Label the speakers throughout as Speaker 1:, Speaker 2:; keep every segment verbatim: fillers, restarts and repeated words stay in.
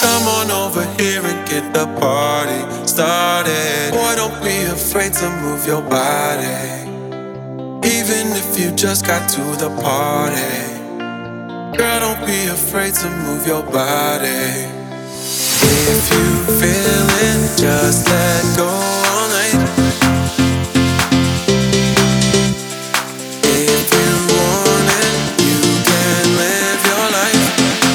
Speaker 1: Come on over here and get the party started. Boy, don't be afraid to move your body, even if you just got to the party. Girl, don't be afraid to move your body. If you feel it, just let go all night. If you want it, you can live your life.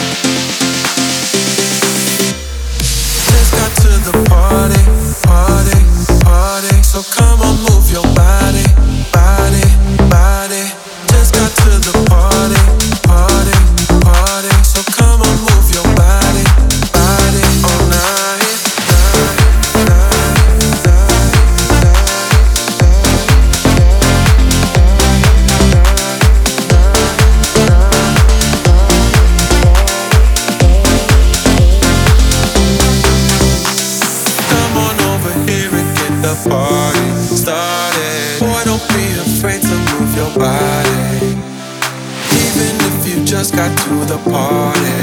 Speaker 1: Just got to the party, party, party. So come on, move your body, body, body. Just got to the party, party, party. So come on, move your body, body all night, night, night, night, Come on over here and get the party started. Boy, don't be afraid to move your body, even if you just got to the party.